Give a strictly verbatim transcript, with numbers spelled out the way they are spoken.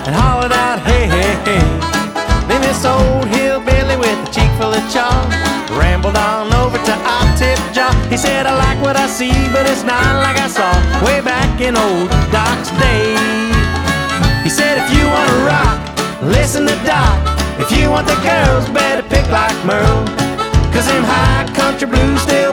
and hollered out, hey, hey, hey. Then this old hillbilly with a cheek full of chalk rambled on over to our tip jaw. He said, I like what I see, but it's not like I saw way back in old Doc's day. He said, if you want to rock, listen to Doc. If you want the girls, better pick like Merle, 'cause them high country blues still